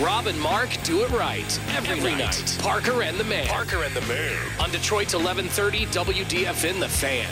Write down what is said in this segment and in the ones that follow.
Rob and Mark do it right every night. Parker and the Man. On Detroit's 1130 WDFN The Fan.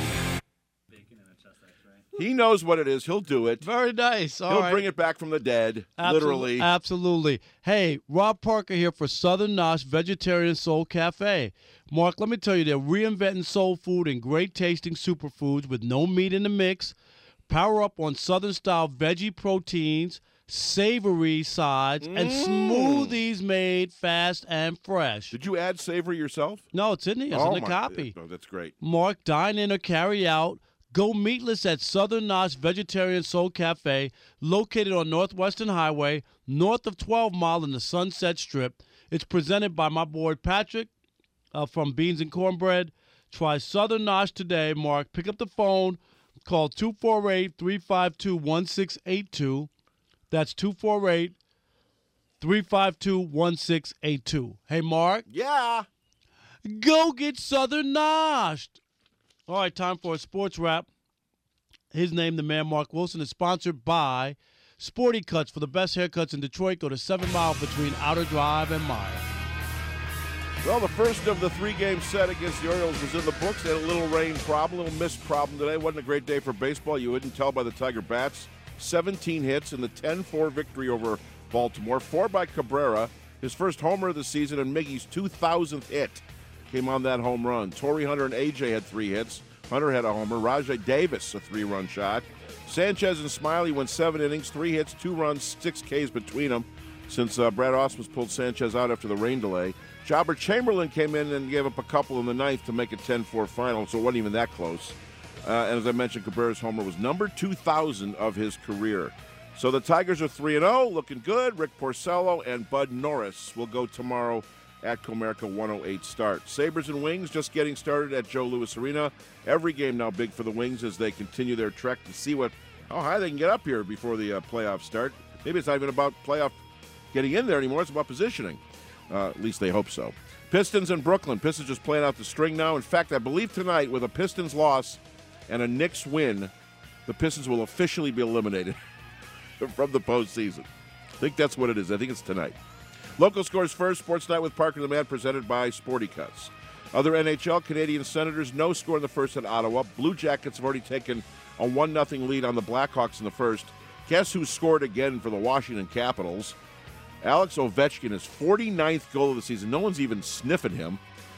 He knows what it is. He'll do it. Very nice. He'll bring it back from the dead, literally. Absolutely. Hey, Rob Parker here for Southern Nosh Vegetarian Soul Cafe. Mark, let me tell you, they're reinventing soul food and great tasting superfoods with no meat in the mix. Power up on Southern-style veggie proteins, savory sides, and smoothies made fast and fresh. Did you add savory yourself? No, it's in there. It's in the copy. Oh, that's great. Mark, dine in or carry out. Go meatless at Southern Nosh Vegetarian Soul Cafe, located on Northwestern Highway, north of 12 Mile in the Sunset Strip. It's presented by my boy Patrick from Beans and Cornbread. Try Southern Nosh today, Mark. Pick up the phone. Call 248-352-1682. That's 248-352-1682. Hey, Mark. Yeah. Go get Southern Noshed. All right, time for a sports wrap. His name, the man, Mark Wilson, is sponsored by Sporty Cuts. For the best haircuts in Detroit, go to 7 Mile between Outer Drive and Mile. Well, the first of the 3-game set against the Orioles was in the books. They had a little rain problem, a little mist problem today. Wasn't a great day for baseball. You wouldn't tell by the Tiger bats. 17 hits in the 10-4 victory over Baltimore. 4 by Cabrera, his first homer of the season, and Miggy's 2,000th hit came on that home run. Torrey Hunter and A.J. had 3 hits. Hunter had a homer. Rajai Davis, a 3-run shot. Sanchez and Smiley went 7 innings, 3 hits, 2 runs, 6 Ks between them since Brad Ausmus pulled Sanchez out after the rain delay. Jobber Chamberlain came in and gave up a couple in the ninth to make it 10-4 final, so it wasn't even that close. And as I mentioned, Cabrera's homer was number 2,000 of his career. So the Tigers are 3-0, looking good. Rick Porcello and Bud Norris will go tomorrow at Comerica 108 start. Sabres and Wings just getting started at Joe Louis Arena. Every game now big for the Wings as they continue their trek to see how high they can get up here before the playoffs start. Maybe it's not even about playoff getting in there anymore. It's about positioning. At least they hope so. Pistons and Brooklyn. Pistons just playing out the string now. In fact, I believe tonight with a Pistons loss and a Knicks win, the Pistons will officially be eliminated from the postseason. I think that's what it is. I think it's tonight. Local scores first. Sports Night with Parker the Man presented by Sporty Cuts. Other NHL, Canadian Senators, no score in the first at Ottawa. Blue Jackets have already taken a 1-0 lead on the Blackhawks in the first. Guess who scored again for the Washington Capitals? Alex Ovechkin, his 49th goal of the season. No one's even sniffing him.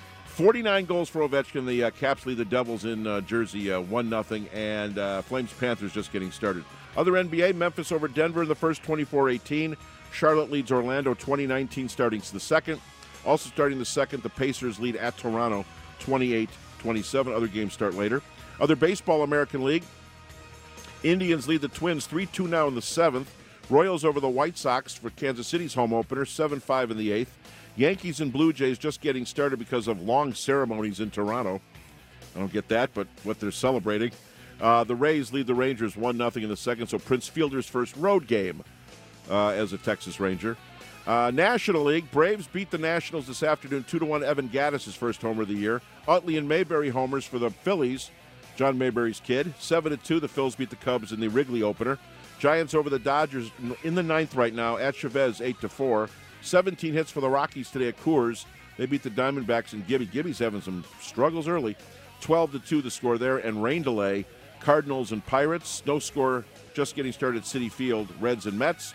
49 goals for Ovechkin. The Caps lead the Devils in Jersey 1-0, and Flames-Panthers just getting started. Other NBA, Memphis over Denver in the first, 24-18. Charlotte leads Orlando 2019 starting the second. Also starting the second, the Pacers lead at Toronto 28-27. Other games start later. Other baseball, American League. Indians lead the Twins 3-2 now in the seventh. Royals over the White Sox for Kansas City's home opener, 7-5 in the eighth. Yankees and Blue Jays just getting started because of long ceremonies in Toronto. I don't get that, but what they're celebrating. The Rays lead the Rangers 1-0 in the second, so Prince Fielder's first road game as a Texas Ranger. National League, Braves beat the Nationals this afternoon 2-1. Evan Gattis' first homer of the year. Utley and Mayberry homers for the Phillies. John Mayberry's kid. 7-2, the Phils beat the Cubs in the Wrigley opener. Giants over the Dodgers in the ninth right now at Chavez 8-4. 17 hits for the Rockies today at Coors. They beat the Diamondbacks and Gibby. Gibby's having some struggles early. 12-2 the score there, and rain delay. Cardinals and Pirates. No score, just getting started at Citi Field. Reds and Mets.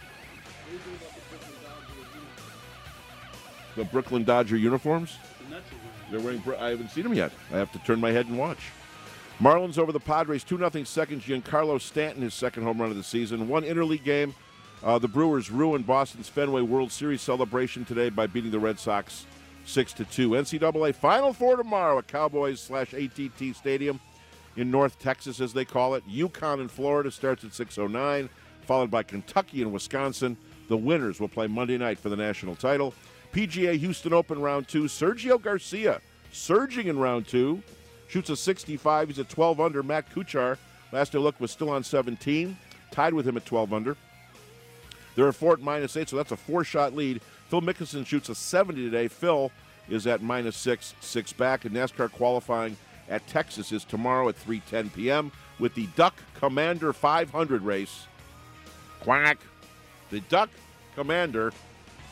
The Brooklyn Dodger uniforms? They're wearing. I haven't seen them yet. I have to turn my head and watch. Marlins over the Padres, 2-0 second. Giancarlo Stanton, his second home run of the season. One interleague game. The Brewers ruined Boston's Fenway World Series celebration today by beating the Red Sox 6-2. NCAA Final Four tomorrow at Cowboys/ATT Stadium in North Texas, as they call it. UConn in Florida starts at 6:09, followed by Kentucky and Wisconsin. The winners will play Monday night for the national title. PGA Houston Open Round 2. Sergio Garcia surging in Round 2. Shoots a 65. He's at 12 under. Matt Kuchar, last I looked, was still on 17. Tied with him at 12 under. They're at 4 at -8, so that's a 4-shot lead. Phil Mickelson shoots a 70 today. Phil is at -6, 6 back. And NASCAR qualifying at Texas is tomorrow at 3:10 p.m. with the Duck Commander 500 race. Quack. The Duck Commander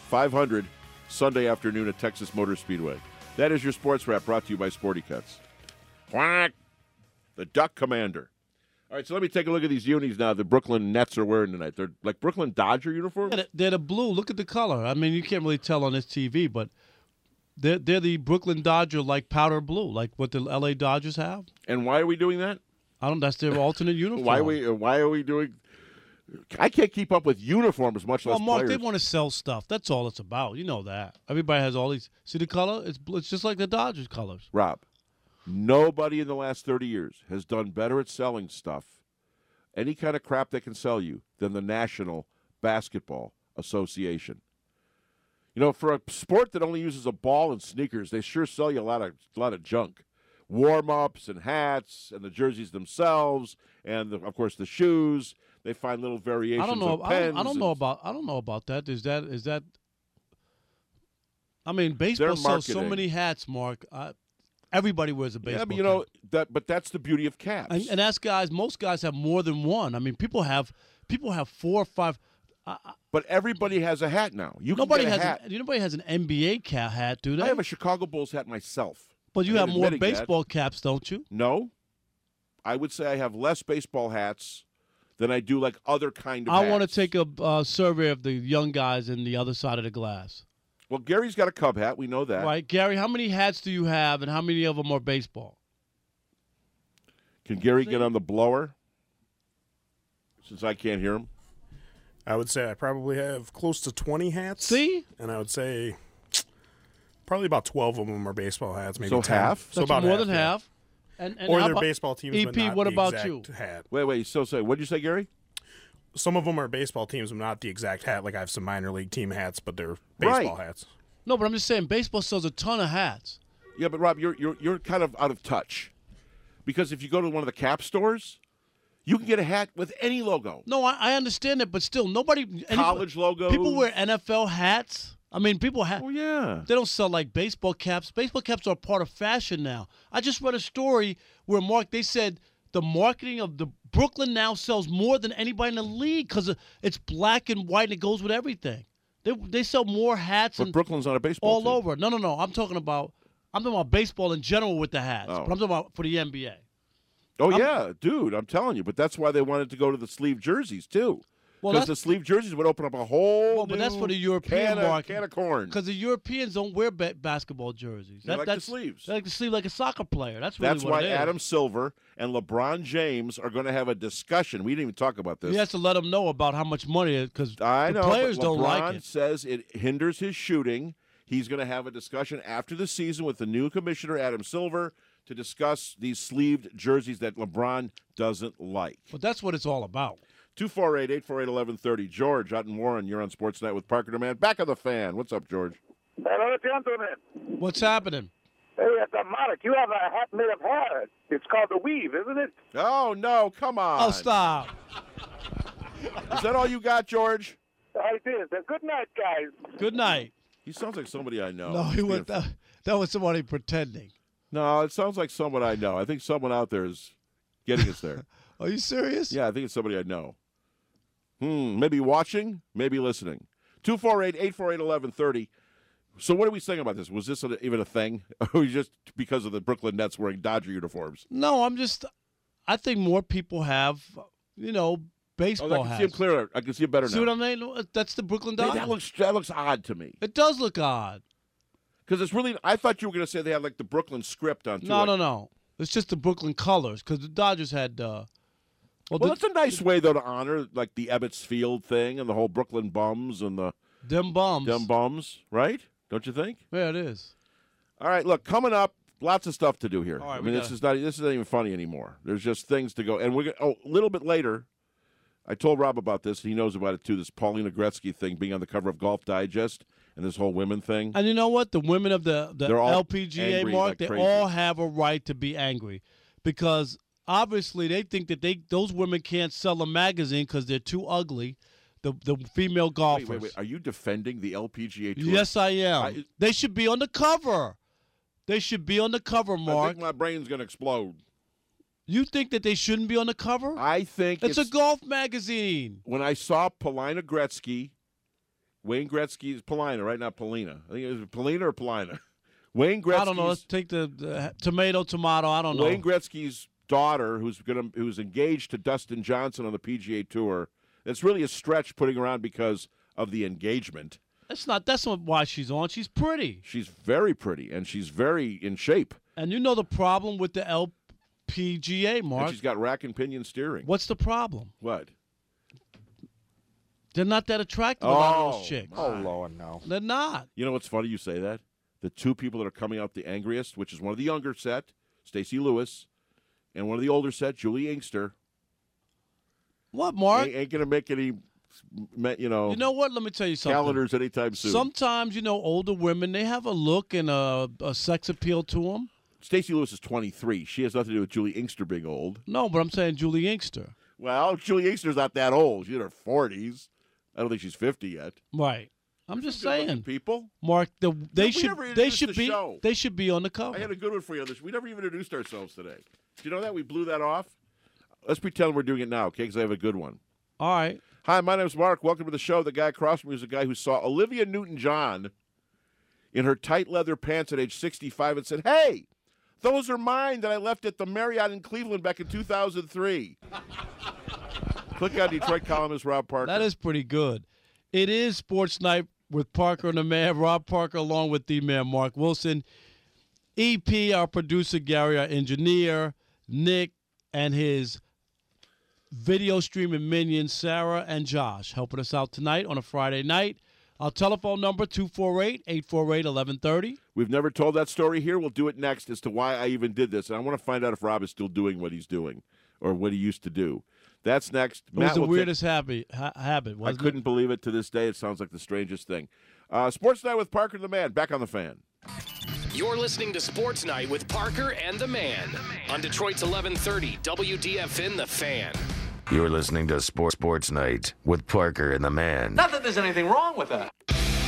500 Sunday afternoon at Texas Motor Speedway. That is your sports wrap brought to you by Sporty Cuts. Quack! The Duck Commander. All right, so let me take a look at these unis now the Brooklyn Nets are wearing tonight. They're like Brooklyn Dodger uniforms? Yeah, they're the blue. Look at the color. I mean, you can't really tell on this TV, but they're the Brooklyn Dodger, like powder blue, like what the L.A. Dodgers have. And why are we doing that? That's their alternate uniform. Why are we doing? I can't keep up with uniforms, much less Mark, players. they want to sell stuff. That's all it's about. You know that. Everybody has all these. See the color? It's just like the Dodgers colors. Rob, nobody in the last 30 years has done better at selling stuff, any kind of crap they can sell you, than the National Basketball Association. You know, for a sport that only uses a ball and sneakers, they sure sell you a lot of junk. Warm-ups and hats and the jerseys themselves and, of course, the shoes. They find little variations of pens. I don't know about that. Is that I mean, baseball sells so many hats, Mark. Everybody wears a baseball cap. Yeah, but that's the beauty of caps. And that's guys. Most guys have more than one. I mean, people have 4 or 5. But everybody has a hat now. Nobody has hat. Nobody has an NBA hat, do they? I have a Chicago Bulls hat myself. But you have more baseball caps, don't you? No. I would say I have less baseball hats than I do like other kind of hats. I want to take a survey of the young guys in the other side of the glass. Well, Gary's got a Cub hat. We know that. Right. Gary, how many hats do you have, and how many of them are baseball? Can Gary get on the blower? Since I can't hear him. I would say I probably have close to 20 hats. See? And I would say probably about 12 of them are baseball hats, maybe so 10. Half? So that's about more half, than yeah. half. And or how their about, baseball teams, EP, but not what the about exact you? hat. Wait. So say, what did you say, Gary? Some of them are baseball teams, but not the exact hat. Like I have some minor league team hats, but they're baseball hats. No, but I'm just saying, baseball sells a ton of hats. Yeah, but Rob, you're kind of out of touch, because if you go to one of the cap stores, you can get a hat with any logo. No, I understand that, but still, College logos. People wear NFL hats. I mean, people have. Oh yeah. They don't sell like baseball caps. Baseball caps are a part of fashion now. I just read a story where they said the marketing of the Brooklyn now sells more than anybody in the league because it's black and white and it goes with everything. They sell more hats. But Brooklyn's not a baseball all team. over. No. I'm talking about baseball in general with the hats. Oh. But I'm talking about for the NBA. Oh, yeah, dude, I'm telling you. But that's why they wanted to go to the sleeve jerseys, too. Because the sleeve jerseys would open up a whole but that's for the European market. Can of corn. Because the Europeans don't wear basketball jerseys. They like the sleeves. They like the sleeve like a soccer player. That's really what it is. Adam Silver and LeBron James are going to have a discussion. We didn't even talk about this. He has to let them know about how much money because the players don't like it. LeBron says it hinders his shooting. He's going to have a discussion after the season with the new commissioner, Adam Silver, to discuss these sleeved jerseys that LeBron doesn't like. But that's what it's all about. 248-848-1130. George out in Warren, you're on Sportsnet with Parker DeMann. Back of the fan. What's up, George? Hello, gentlemen. What's happening? Hey, Mark, you have a hat made of hair. It's called the weave, isn't it? Oh, no, come on. Oh, stop. Is that all you got, George? It is. Good night, guys. Good night. He sounds like somebody I know. No, that was somebody pretending. No, it sounds like someone I know. I think someone out there is getting us there. Are you serious? Yeah, I think it's somebody I know. Maybe watching, maybe listening. 248-848-1130. So what are we saying about this? Was this even a thing? Or was it just because of the Brooklyn Nets wearing Dodger uniforms? No, I think more people have, baseball hats. I can see him clearer. I can see him better now. See what I mean? That's the Brooklyn Dodgers. That looks odd to me. It does look odd. Because it's really, I thought you were going to say they had like the Brooklyn script on. No. It's just the Brooklyn colors because the Dodgers had. Well, that's a nice way though to honor like the Ebbets Field thing and the whole Brooklyn bums and the. Them bums, right? Don't you think? Yeah, it is. All right, look, coming up, lots of stuff to do here. All right, I mean, this is not even funny anymore. There's just things to go, and we're a little bit later. I told Rob about this. He knows about it too. This Paulina Gretzky thing being on the cover of Golf Digest and this whole women thing. And you know what? The women of the LPGA, angry, Mark, like they crazy. all have a right to be angry because obviously they think that those women can't sell a magazine because they're too ugly. The female golfers. Wait. Are you defending the LPGA Tour? Yes, I am. They should be on the cover. They should be on the cover, Mark. I think my brain's going to explode. You think that they shouldn't be on the cover? I think it's a golf magazine. When I saw Paulina Gretzky Wayne Gretzky's Polina, right? Not Polina. I think it was Polina or Polina. Wayne Gretzky's. I don't know. Let's take the tomato. I don't know. Wayne Gretzky's daughter, who's engaged to Dustin Johnson on the PGA Tour. It's really a stretch putting her on because of the engagement. That's not why she's on. She's pretty. She's very pretty, and she's very in shape. And you know the problem with the LPGA, Mark? And she's got rack and pinion steering. What's the problem? What? They're not that attractive, a lot of those chicks. Oh, Lord, no. They're not. You know what's funny you say that? The two people that are coming out the angriest, which is one of the younger set, Stacey Lewis, and one of the older set, Julie Inkster. What, Mark? Ain't going to make any, You know what? Let me tell you something. calendars anytime soon. Sometimes, older women, they have a look and a sex appeal to them. Stacey Lewis is 23. She has nothing to do with Julie Inkster being old. No, but I'm saying Julie Inkster. Well, Julie Inkster's not that old. She's in her 40s. I don't think she's 50 yet. Right. I'm just Good-looking saying, people. Mark. They never should introduced the show. They should be on the cover. I had a good one for you. We never even introduced ourselves today. Do you know that? We blew that off. Let's pretend we're doing it now, okay, because I have a good one. All right. Hi, my name's Mark. Welcome to the show. The guy across from me is a guy who saw Olivia Newton-John in her tight leather pants at age 65 and said, "Hey, those are mine that I left at the Marriott in Cleveland back in 2003. Click on Detroit columnist Rob Parker. That is pretty good. It is Sports Night with Parker and the man, Rob Parker, along with the man, Mark Wilson. EP, our producer, Gary, our engineer, Nick, and his video streaming minions, Sarah and Josh, helping us out tonight on a Friday night. Our telephone number, 248-848-1130. We've never told that story here. We'll do it next as to why I even did this. And I want to find out if Rob is still doing what he's doing or what he used to do. That's next. It was the weirdest habit, wasn't I couldn't believe it to this day. It sounds like the strangest thing. Sports Night with Parker and the Man. Back on the Fan. You're listening to Sports Night with Parker and the Man on Detroit's 1130 WDFN The Fan. You're listening to Sports Night with Parker and the Man. Not that there's anything wrong with that.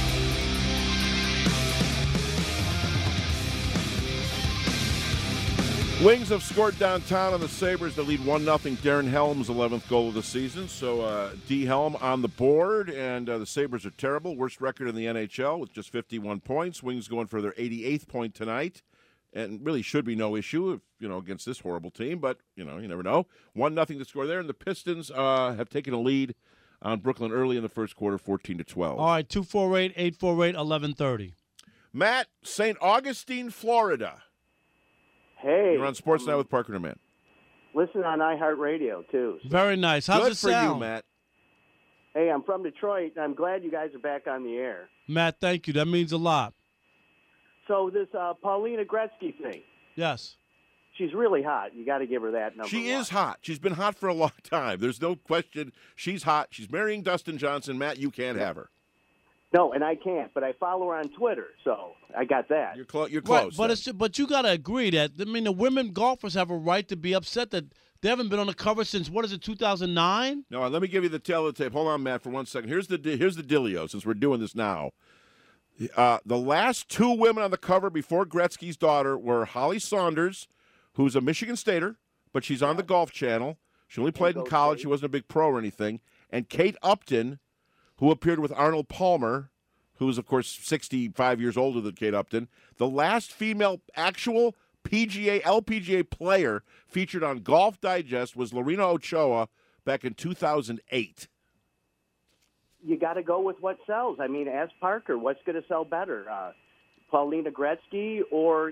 Wings have scored downtown on the Sabres. They lead 1-0. Darren Helm's 11th goal of the season. So D. Helm on the board, and the Sabres are terrible. Worst record in the NHL with just 51 points. Wings going for their 88th point tonight, and really should be no issue against this horrible team. But you never know. 1-0 to score there, and the Pistons have taken a lead on Brooklyn early in the first quarter, 14-12. All right, 248-848-1130. Matt, St. Augustine, Florida. Hey. You're on Sports Night with Parker and the Man. Listen on iHeartRadio, too. Very nice. How's Good it for sound? you, Matt. Hey, I'm from Detroit, and I'm glad you guys are back on the air. Matt, thank you. That means a lot. So this Paulina Gretzky thing, Yes. she's really hot. You got to give her that number She one. is hot. She's been hot for a long time. There's no question. She's hot. She's marrying Dustin Johnson. Matt, you can't have her. No, and I can't, but I follow her on Twitter, so I got that. You're close. Right, but you got to agree that, the women golfers have a right to be upset that they haven't been on the cover since, 2009? No, let me give you the tail of the tape. Hold on, Matt, for 1 second. Here's the dealio, since we're doing this now. The last two women on the cover before Gretzky's daughter were Holly Saunders, who's a Michigan Stater, but she's on the Golf Channel. She only played in college. She wasn't a big pro or anything. And Kate Upton, who appeared with Arnold Palmer, who is, of course, 65 years older than Kate Upton. The last female actual LPGA player featured on Golf Digest was Lorena Ochoa back in 2008. You got to go with what sells. I mean, ask Parker, what's going to sell better, Paulina Gretzky or,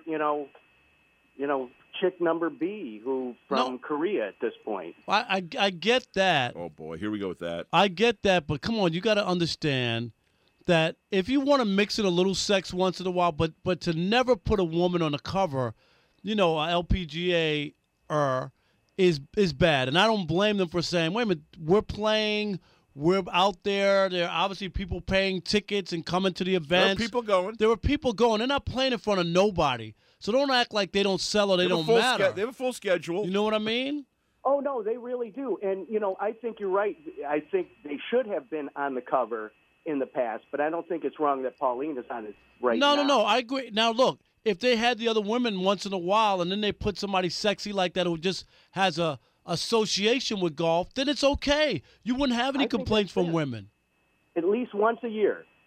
chick number B, who from Korea at this point? I get that. Oh, boy, here we go with that. I get that, but come on, you got to understand that if you want to mix in a little sex once in a while, but to never put a woman on the cover, a LPGA is bad. And I don't blame them for saying, wait a minute, we're playing, we're out there. There are obviously people paying tickets and coming to the events. There are people going. There are people going. They're not playing in front of nobody. So don't act like they don't sell or they don't matter. They have a full schedule. You know what I mean? Oh, no, they really do. And, I think you're right. I think they should have been on the cover in the past, but I don't think it's wrong that Paulina's on it now. No, I agree. Now, look, if they had the other women once in a while and then they put somebody sexy like that who just has a association with golf, then it's okay. You wouldn't have any complaints from women. At least once a year.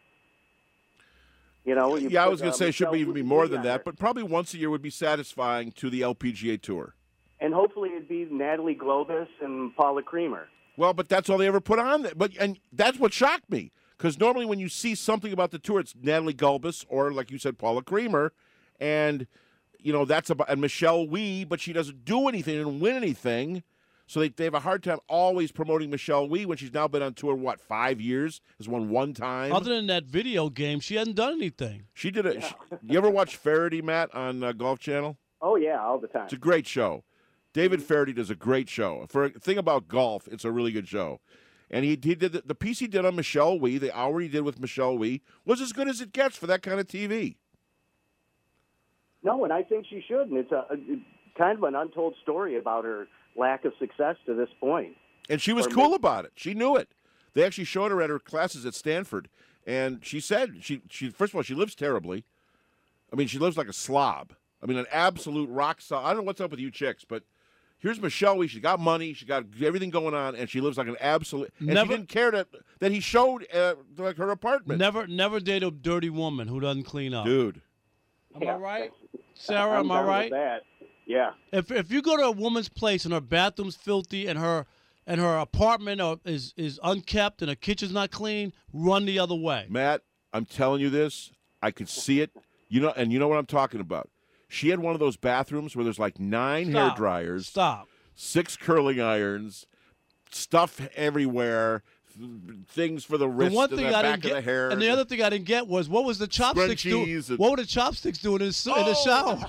You know, you Yeah, I put, was going to say it should Michelle even be Lee more on than that, her. but probably once a year would be satisfying to the LPGA Tour. And hopefully it'd be Natalie Globus and Paula Creamer. Well, but that's all they ever put on. And that's what shocked me, because normally when you see something about the tour, it's Natalie Gulbis or, like you said, Paula Creamer, and that's about and Michelle Wee, but she doesn't do anything and win anything. So they have a hard time always promoting Michelle Wee when she's now been on tour, 5 years? Has won one time. Other than that video game, she hasn't done anything. She did it. You ever watch Faraday, Matt, on Golf Channel? Oh, yeah, all the time. It's a great show. David Faraday does a great show. For a thing about golf, it's a really good show. And he did the piece he did on Michelle Wee, the hour he did with Michelle Wee, was as good as it gets for that kind of TV. No, and I think she should. And it's kind of an untold story about her lack of success to this point. And she was cool about it. She knew it. They actually showed her at her classes at Stanford, and she said she first of all, she lives terribly. I mean, she lives like a slob. I mean, an absolute rock star. I don't know what's up with you chicks, but here's Michelle Wee. She got money. She got everything going on, and she lives like an absolute. And she didn't care that he showed like her apartment. Never date a dirty woman who doesn't clean up. Dude. Am I right? Sarah, am I right? That. Yeah. If you go to a woman's place and her bathroom's filthy and her apartment is unkept and her kitchen's not clean, run the other way. Matt, I'm telling you this. I could see it. And you know what I'm talking about. She had one of those bathrooms where there's like 9 hair dryers, 6 curling irons, stuff everywhere, things for the wrist and the back of the hair. And the other thing I didn't get was what was the chopsticks doing? What were the chopsticks doing in the shower?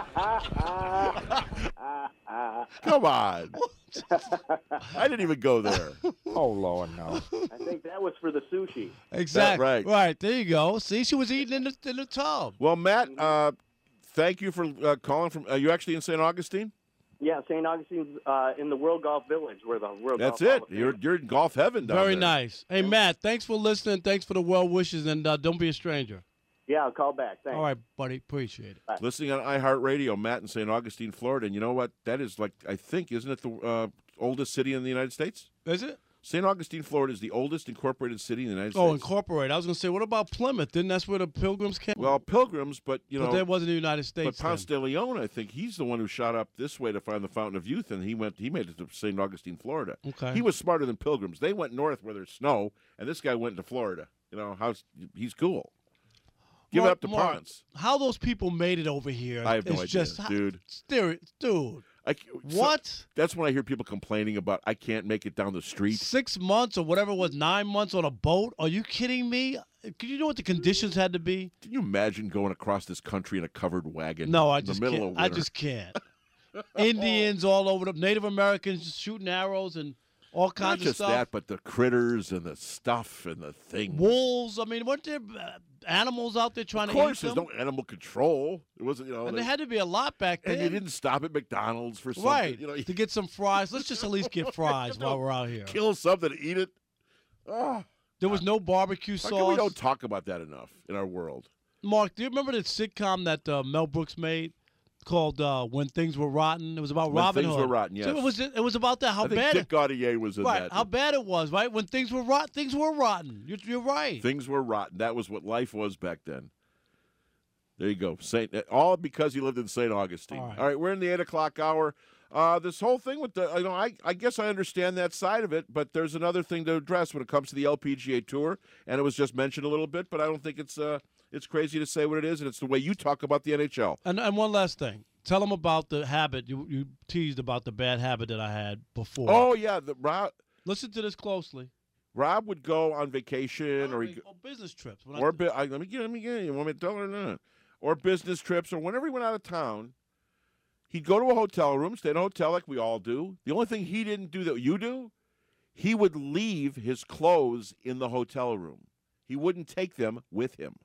Come on. I didn't even go there. Oh, Lord, no. I think that was for the sushi. Exactly. Right. Right. There you go. See, she was eating in the tub. Well, Matt, thank you for calling from. Are you actually in St. Augustine? Yeah, St. Augustine's in the World Golf Village, where the World That's Golf it. Hall of Fame. You're in golf heaven down Very there. nice. Hey, Matt, thanks for listening. Thanks for the well wishes, and don't be a stranger. Yeah, I'll call back. Thanks. All right, buddy. Appreciate it. Listening on iHeartRadio, Matt in St. Augustine, Florida. And you know what? That is I think, isn't it the oldest city in the United States? Is it? St. Augustine, Florida is the oldest incorporated city in the United States. Oh, incorporated. I was going to say, what about Plymouth? Didn't that's where the Pilgrims came? Well, Pilgrims, but but that wasn't the United States. But Ponce de Leon, I think he's the one who shot up this way to find the Fountain of Youth, and he made it to St. Augustine, Florida. Okay. He was smarter than Pilgrims. They went north where there's snow, and this guy went to Florida. He's cool. Give it up to Ponce. How those people made it over here? I have no idea, just, dude. Dude. What? So that's when I hear people complaining about I can't make it down the street. 6 months or whatever it was, 9 months on a boat? Are you kidding me? Can you know what the conditions had to be? Can you imagine going across this country in a covered wagon? No, in the middle of winter? I just can't. Indians all over the Native Americans shooting arrows and all kinds of stuff. Not just that, but the critters and the stuff and the things. Wolves. I mean, weren't there animals out there trying to eat them? Of course, there's no animal control. It wasn't, And there had to be a lot back then. And you didn't stop at McDonald's for something. Right, to get some fries. Let's just at least get fries while we're out here. Kill something, eat it. Oh. There was no barbecue sauce. How come we don't talk about that enough in our world? Mark, do you remember the sitcom that Mel Brooks made called When Things Were Rotten? It was about Robin Hood. When Things Were Rotten, yes. So it was about that, how I think bad Dick Gaudier was in that. how bad it was, right? When things were rotten. You're right. Things were rotten. That was what life was back then. There you go. All because he lived in St. Augustine. All right, we're in the 8 o'clock hour. This whole thing with I guess I understand that side of it, but there's another thing to address when it comes to the LPGA Tour, and it was just mentioned a little bit, but I don't think it's crazy to say what it is, and it's the way you talk about the NHL. And one last thing. Tell them about the habit. You teased about the bad habit that I had before. Oh, yeah. Listen to this closely. Rob would go on vacation or business trips. Let me get you want me to tell her or not? Or business trips, or whenever he went out of town, he'd go to a hotel room, stay in a hotel like we all do. The only thing he didn't do that you do, he would leave his clothes in the hotel room. He wouldn't take them with him.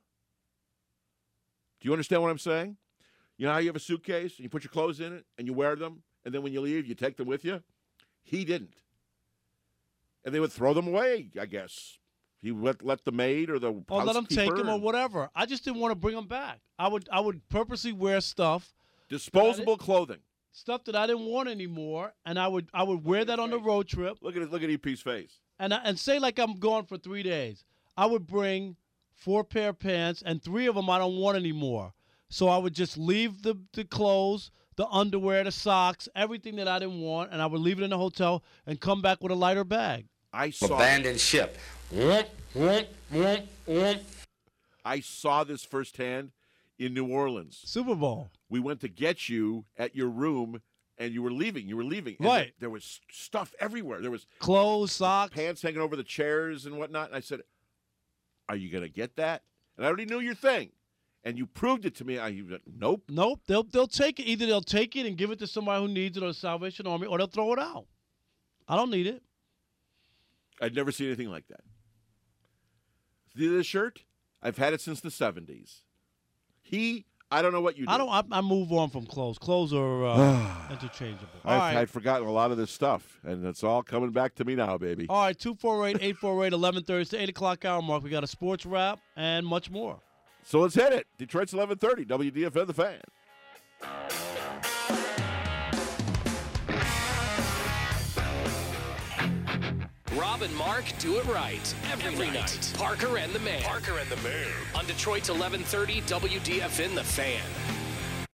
Do you understand what I'm saying? You know how you have a suitcase and you put your clothes in it and you wear them, and then when you leave, you take them with you? He didn't. And they would throw them away, I guess. He would let the maid or the housekeeper. Or let them take them or whatever. I just didn't want to bring them back. I would purposely wear stuff. Disposable clothing. Stuff that I didn't want anymore, and I would wear that on the road trip. Look at EP's face. And say like I'm gone for 3 days. I would bring 4 pair of pants, and 3 of them I don't want anymore. So I would just leave the clothes, the underwear, the socks, everything that I didn't want, and I would leave it in the hotel and come back with a lighter bag. I saw Abandoned ship. I saw this firsthand in New Orleans. Super Bowl. We went to get you at your room, and you were leaving. And Right. There was stuff everywhere. There was Clothes, socks. pants hanging over the chairs and whatnot. And I said, "Are you going to get that?" And I already knew your thing. And you proved it to me. I said, nope. Nope. They'll take it. Either they'll take it and give it to somebody who needs it, or the Salvation Army, or they'll throw it out. I don't need it. I'd never seen anything like that. See this shirt? I've had it since the 70s. I don't know what you do. I move on from clothes. Clothes are interchangeable. All right. I'd forgotten a lot of this stuff, and it's all coming back to me now, baby. All right, 248-848-1130. It's the 8 o'clock hour mark. We got a sports wrap and much more. So let's hit it. Detroit's 1130, WDFN The Fan. Rob and Mark do it right every night. Parker and the Man. On Detroit's 1130 WDFN The Fan.